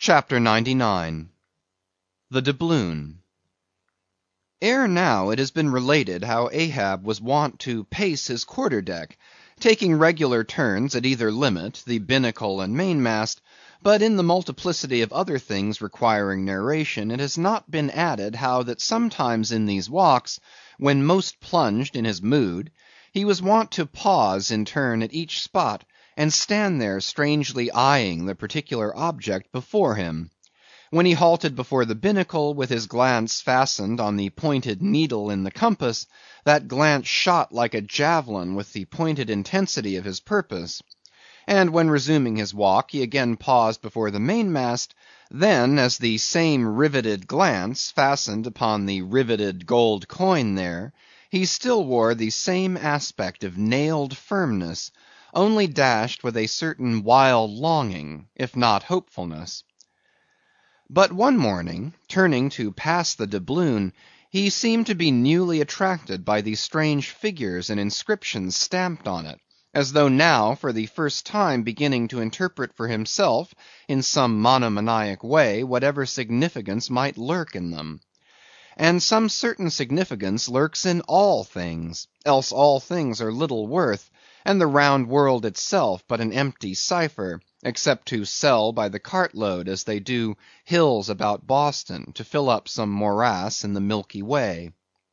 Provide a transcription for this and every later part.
CHAPTER 99. The Doubloon. Ere now it has been related how Ahab was wont to pace his quarter deck, taking regular turns at either limit, the binnacle and mainmast; but in the multiplicity of other things requiring narration, it has not been added how that sometimes in these walks, when most plunged in his mood, he was wont to pause in turn at each spot, and stand there strangely eyeing the particular object before him. When he halted before the binnacle, with his glance fastened on the pointed needle in the compass, that glance shot like a javelin with the pointed intensity of his purpose. And when resuming his walk, he again paused before the mainmast, then, as the same riveted glance fastened upon the riveted gold coin there, he still wore the same aspect of nailed firmness, only dashed with a certain wild longing, if not hopefulness. But one morning, turning to pass the doubloon, he seemed to be newly attracted by the strange figures and inscriptions stamped on it, as though now for the first time beginning to interpret for himself, in some monomaniac way, whatever significance might lurk in them. And some certain significance lurks in all things, else all things are little worth, and the round world itself but an empty cipher, except to sell by the cartload as they do hills about Boston, to fill up some morass in the Milky Way.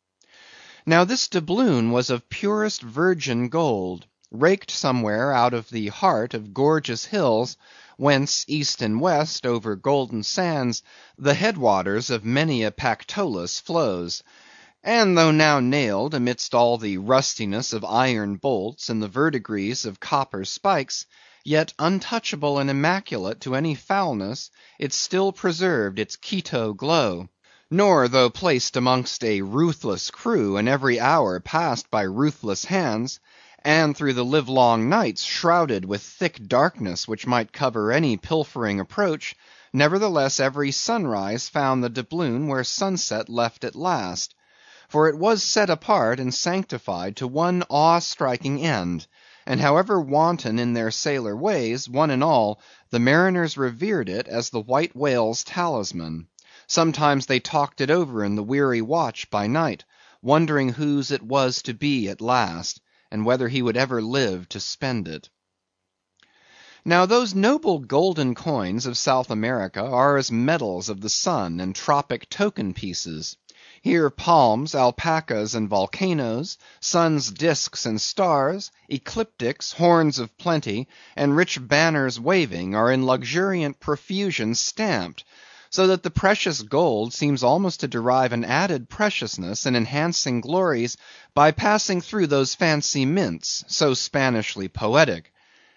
Now this doubloon was of purest virgin gold, raked somewhere out of the heart of gorgeous hills, whence east and west, over golden sands, the head waters of many a Pactolus flows; and though now nailed amidst all the rustiness of iron bolts and the verdigris of copper spikes, yet untouchable and immaculate to any foulness, it still preserved its Quito glow; nor though placed amongst a ruthless crew, and every hour passed by ruthless hands, and through the livelong nights shrouded with thick darkness which might cover any pilfering approach, nevertheless every sunrise found the doubloon where sunset left it last. For it was set apart and sanctified to one awe-striking end; and however wanton in their sailor ways, one and all, the mariners revered it as the white whale's talisman. Sometimes they talked it over in the weary watch by night, wondering whose it was to be at last, and whether he would ever live to spend it. Now those noble golden coins of South America are as medals of the sun and tropic token pieces. Here palms, alpacas, and volcanoes, sun's disks and stars, ecliptics, horns of plenty, and rich banners waving, are in luxuriant profusion stamped, so that the precious gold seems almost to derive an added preciousness and enhancing glories by passing through those fancy mints, so Spanishly poetic.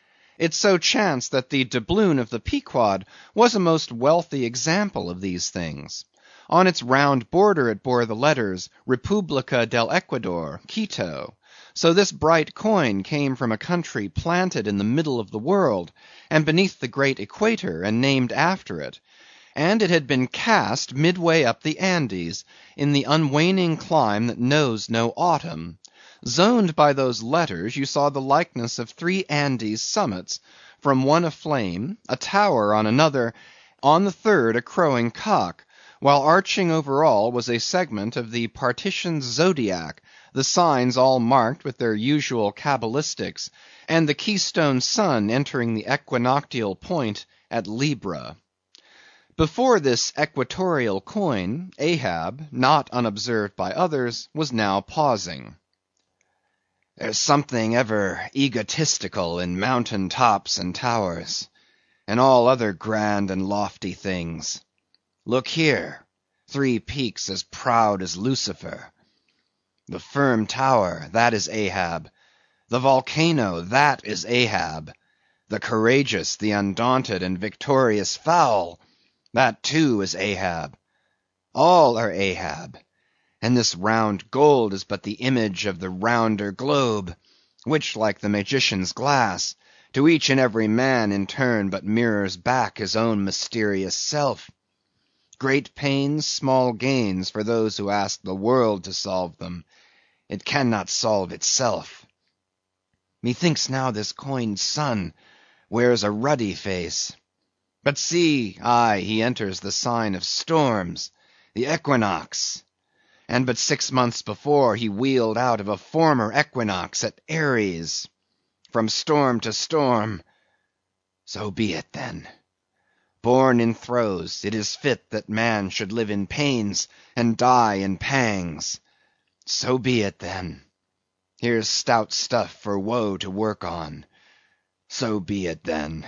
It so chanced that the doubloon of the Pequod was a most wealthy example of these things. On its round border it bore the letters Republica del Ecuador, Quito; so this bright coin came from a country planted in the middle of the world, and beneath the great equator, and named after it; and it had been cast midway up the Andes, in the unwaning clime that knows no autumn. Zoned by those letters, you saw the likeness of 3 Andes summits, from one aflame, a tower on another, on the third a crowing cock; while arching over all was a segment of the partitioned zodiac, the signs all marked with their usual cabalistics, and the keystone sun entering the equinoctial point at Libra. Before this equatorial coin, Ahab, not unobserved by others, was now pausing. "There's something ever egotistical in mountain tops and towers, and all other grand and lofty things. Look here, 3 peaks as proud as Lucifer. The firm tower, that is Ahab; the volcano, that is Ahab; the courageous, the undaunted, and victorious fowl, that too is Ahab. All are Ahab; and this round gold is but the image of the rounder globe, which, like the magician's glass, to each and every man in turn but mirrors back his own mysterious self. Great pains, small gains for those who ask the world to solve them. It cannot solve itself. Methinks now this coined sun wears a ruddy face. But see, aye, he enters the sign of storms, the equinox. And but 6 months before he wheeled out of a former equinox at Aries. From storm to storm. So be it then. Born in throes, it is fit that man should live in pains and die in pangs. So be it then. Here's stout stuff for woe to work on. So be it then.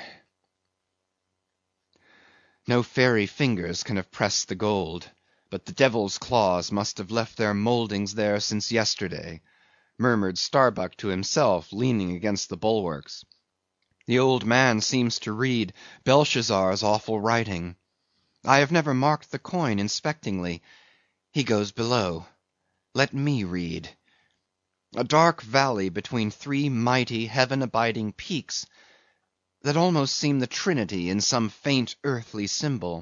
No fairy fingers can have pressed the gold, but the devil's claws must have left their mouldings there since yesterday, murmured Starbuck to himself, leaning against the bulwarks. The old man seems to read Belshazzar's awful writing. I have never marked the coin inspectingly. He goes below. Let me read. A dark valley between 3 mighty heaven-abiding peaks that almost seem the Trinity in some faint earthly symbol.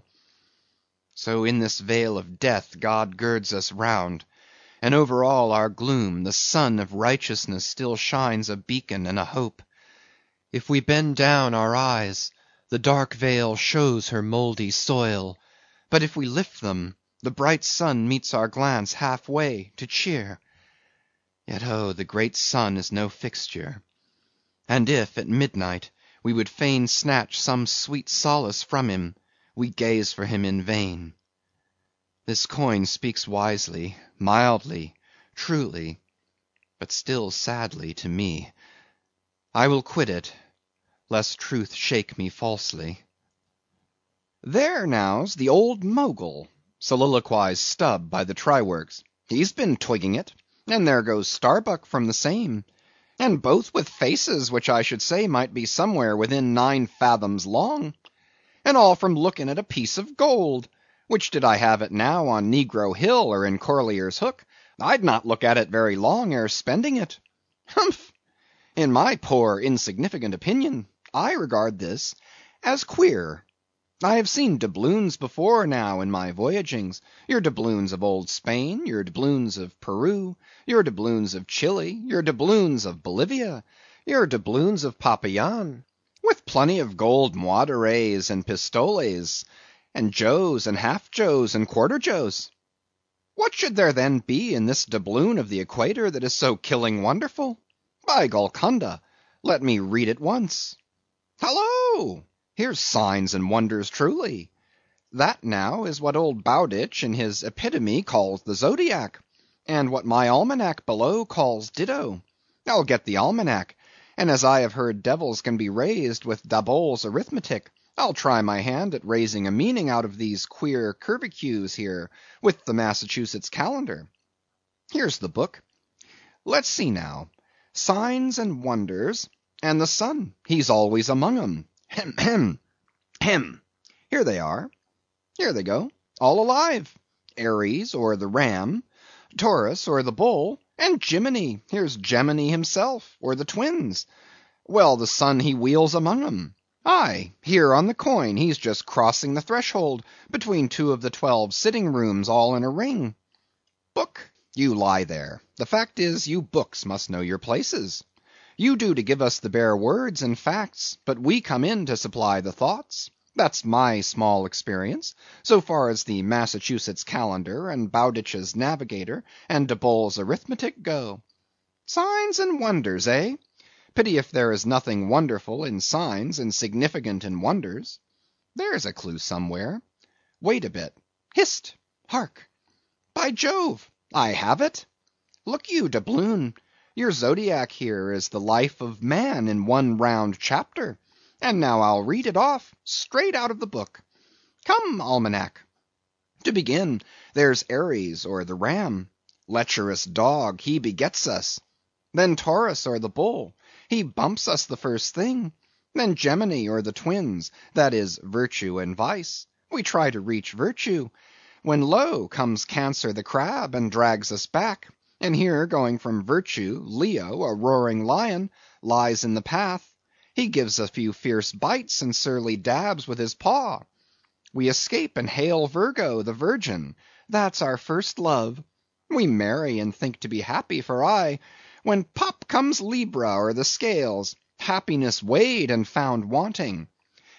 So in this vale of death God girds us round, and over all our gloom the sun of righteousness still shines a beacon and a hope. If we bend down our eyes, the dark veil shows her mouldy soil, but if we lift them, the bright sun meets our glance half-way to cheer. Yet oh, the great sun is no fixture. And if, at midnight, we would fain snatch some sweet solace from him, we gaze for him in vain. This coin speaks wisely, mildly, truly, but still sadly to me. I will quit it, lest truth shake me falsely. There now's the old Mogul, soliloquized Stubb by the try works. He's been twigging it, and there goes Starbuck from the same. And both with faces which I should say might be somewhere within 9 fathoms long. And all from looking at a piece of gold, which did I have it now on Negro Hill or in Corlier's Hook, I'd not look at it very long ere spending it. Humph! In my poor insignificant opinion, I regard this as queer. I have seen doubloons before now in my voyagings, your doubloons of old Spain, your doubloons of Peru, your doubloons of Chili, your doubloons of Bolivia, your doubloons of Popayan, with plenty of gold moidores and pistoles, and joes and half-joes and quarter-joes. What should there then be in this doubloon of the equator that is so killing wonderful? By Golconda, let me read it once. Hallo! Here's signs and wonders truly. That now is what old Bowditch in his epitome calls the zodiac, and what my almanac below calls ditto. I'll get the almanac, and as I have heard devils can be raised with Daboll's arithmetic, I'll try my hand at raising a meaning out of these queer curvicues here with the Massachusetts calendar. Here's the book. Let's see now. Signs and wonders, and the sun, he's always among 'em. Hem, hem, hem. Here they are. Here they go, all alive. Aries, or the ram, Taurus, or the bull, and Jiminy, here's Gemini himself, or the twins. Well, the sun he wheels among 'em. Aye, here on the coin he's just crossing the threshold between 2 of the 12 sitting rooms all in a ring. Book, you lie there. The fact is, you books must know your places. You do to give us the bare words and facts, but we come in to supply the thoughts. That's my small experience, so far as the Massachusetts calendar, and Bowditch's navigator, and Daboll's arithmetic go. Signs and wonders, eh? Pity if there is nothing wonderful in signs and significant in wonders. There's a clue somewhere. Wait a bit. Hist! Hark! By Jove, I have it! Look you, doubloon. Your zodiac here is the life of man in one round chapter, and now I'll read it off, straight out of the book. Come, almanac. To begin, there's Aries, or the ram. Lecherous dog, he begets us. Then Taurus, or the bull, he bumps us the first thing. Then Gemini, or the twins, that is virtue and vice. We try to reach virtue, when lo, comes Cancer the crab, and drags us back. And here, going from virtue, Leo, a roaring lion, lies in the path. He gives a few fierce bites and surly dabs with his paw. We escape and hail Virgo, the virgin. That's our first love. We marry and think to be happy for aye, when pop comes Libra or the scales, happiness weighed and found wanting.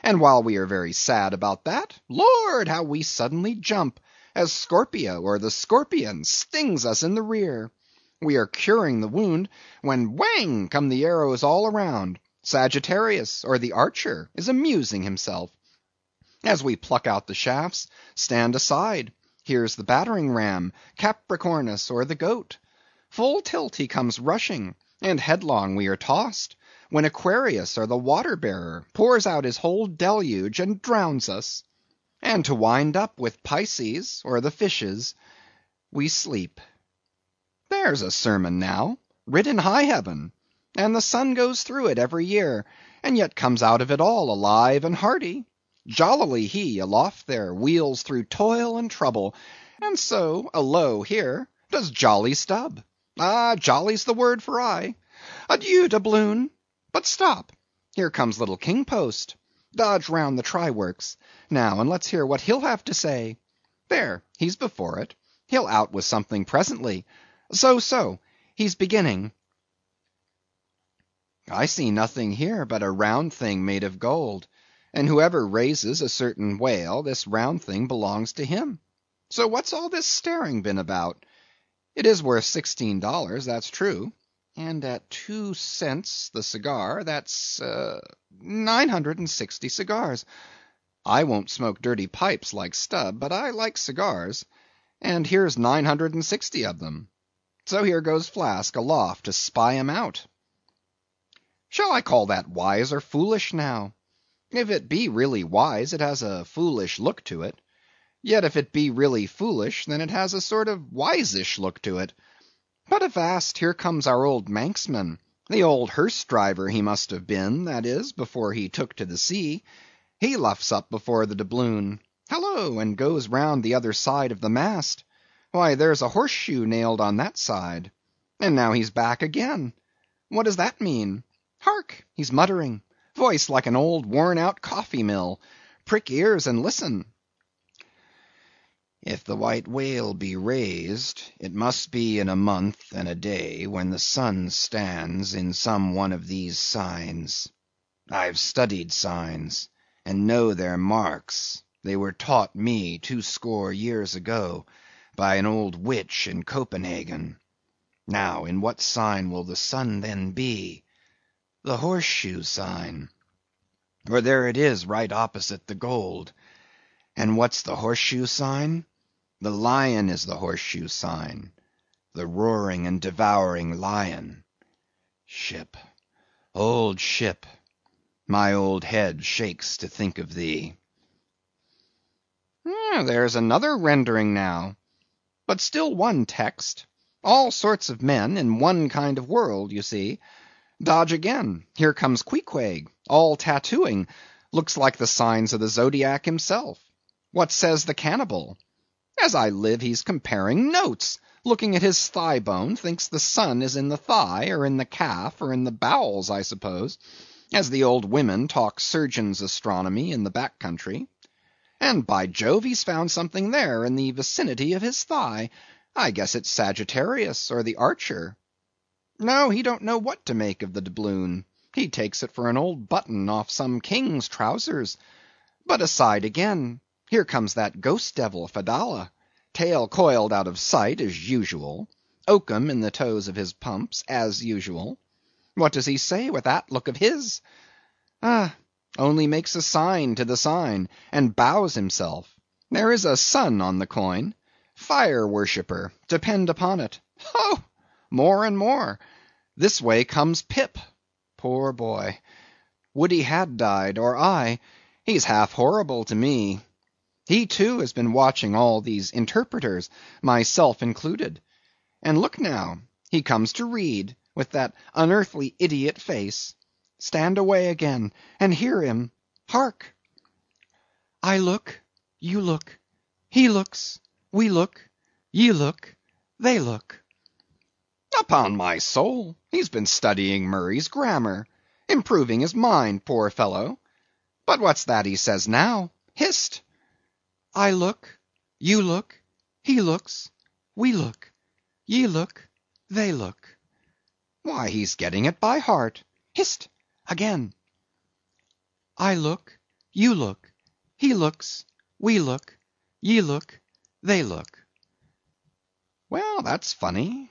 And while we are very sad about that, Lord, how we suddenly jump, as Scorpio or the Scorpion stings us in the rear. We are curing the wound, when whang come the arrows all around. Sagittarius, or the Archer, is amusing himself. As we pluck out the shafts, stand aside. Here's the battering ram, Capricornus, or the Goat. Full tilt he comes rushing, and headlong we are tossed, when Aquarius, or the Water bearer, pours out his whole deluge and drowns us. And to wind up with Pisces, or the Fishes, we sleep. There's a sermon now, writ in high heaven, and the sun goes through it every year, and yet comes out of it all alive and hearty. Jollily he, aloft there, wheels through toil and trouble, and so, alow here, does jolly Stubb. Ah, jolly's the word for aye. Adieu, doubloon. But stop, here comes little King Post. Dodge round the try works, now, and let's hear what he'll have to say. There, he's before it. He'll out with something presently. So, he's beginning. I see nothing here but a round thing made of gold, and whoever raises a certain whale, this round thing belongs to him. So what's all this staring been about? It is worth $16, that's true, and at 2 cents the cigar, that's 960 cigars. I won't smoke dirty pipes like Stubb, but I like cigars, and here's 960 of them. So here goes Flask aloft to spy 'em out. Shall I call that wise or foolish now? If it be really wise, it has a foolish look to it. Yet if it be really foolish, then it has a sort of wisish look to it. But avast, here comes our old Manxman, the old hearse driver he must have been, that is, before he took to the sea. He luffs up before the doubloon. Hallo, and goes round the other side of the mast. Why, there's a horseshoe nailed on that side. And now he's back again. What does that mean? Hark, he's muttering, voice like an old worn-out coffee-mill. Prick ears and listen. If the white whale be raised, it must be in a month and a day, when the sun stands in some one of these signs. I've studied signs, and know their marks. They were taught me 20 years ago, by an old witch in Copenhagen. Now, in what sign will the sun then be? The horseshoe sign. For there it is, right opposite the gold. And what's the horseshoe sign? The lion is the horseshoe sign. The roaring and devouring lion. Ship, old ship, my old head shakes to think of thee. There's another rendering now. But still one text. All sorts of men in one kind of world, you see. Dodge again. Here comes Queequeg, all tattooing. Looks like the signs of the Zodiac himself. What says the cannibal? As I live, he's comparing notes. Looking at his thigh bone, thinks the sun is in the thigh, or in the calf, or in the bowels, I suppose, as the old women talk surgeon's astronomy in the back country. And by Jove, he's found something there in the vicinity of his thigh. I guess it's Sagittarius, or the Archer. No, he don't know what to make of the doubloon. He takes it for an old button off some king's trousers. But aside again. Here comes that ghost devil, Fedallah. Tail coiled out of sight, as usual. Oakum in the toes of his pumps, as usual. What does he say with that look of his? Only makes a sign to the sign, and bows himself. There is a sun on the coin. Fire worshipper, depend upon it. Ho! More and more. This way comes Pip. Poor boy. Would he had died, or I. He's half horrible to me. He too has been watching all these interpreters, myself included. And look now, he comes to read, with that unearthly idiot face. Stand away again, and hear him. Hark! I look, you look, he looks, we look, ye look, they look. Upon my soul, he's been studying Murray's grammar, improving his mind, poor fellow. But what's that he says now? Hist! I look, you look, he looks, we look, ye look, they look. Why, he's getting it by heart. Hist! Again. I look, You look, he looks, we look, ye look, they look. Well, that's funny.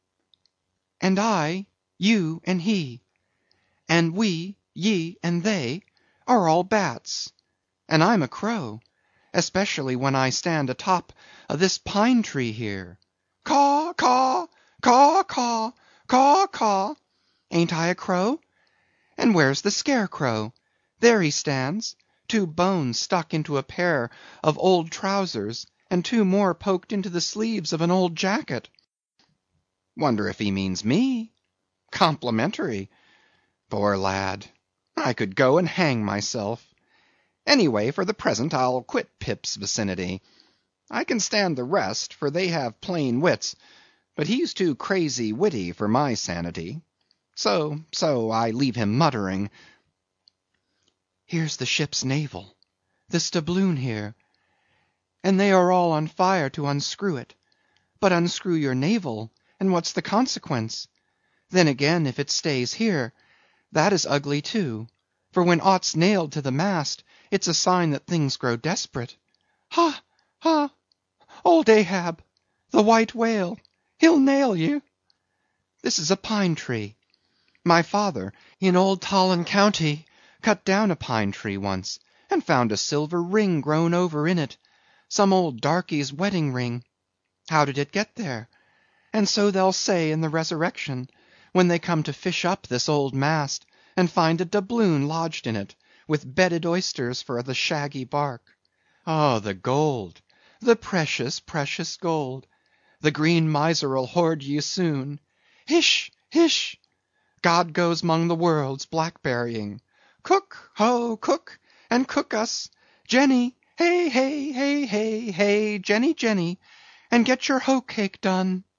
And I, you and he, and we, ye and they, are all bats, and I'm a crow, especially when I stand atop of this pine tree here. Caw, caw, caw, caw, caw, caw. Ain't I a crow? And where's the scarecrow? There he stands, 2 bones stuck into a pair of old trousers, and 2 more poked into the sleeves of an old jacket. Wonder if he means me? Complimentary. Poor lad, I could go and hang myself. Anyway, for the present I'll quit Pip's vicinity. I can stand the rest, for they have plain wits, but he's too crazy witty for my sanity. So I leave him muttering. Here's the ship's navel, this doubloon here, and they are all on fire to unscrew it. But unscrew your navel, and what's the consequence? Then again, if it stays here, that is ugly too, for when aught's nailed to the mast, it's a sign that things grow desperate. Ha! ha! Old Ahab, the white whale, he'll nail you. This is a pine tree. My father, in old Tolland County, cut down a pine tree once, and found a silver ring grown over in it, some old darky's wedding ring. How did it get there? And so they'll say in the resurrection, when they come to fish up this old mast, and find a doubloon lodged in it, with bedded oysters for the shaggy bark. Oh, the gold, the precious, precious gold! The green miser'll hoard ye soon. Hish, hish! God goes 'mong the worlds blackberrying. Cook, ho, cook, and cook us. Jenny, hey, hey, hey, hey, hey, Jenny, Jenny, and get your hoe cake done.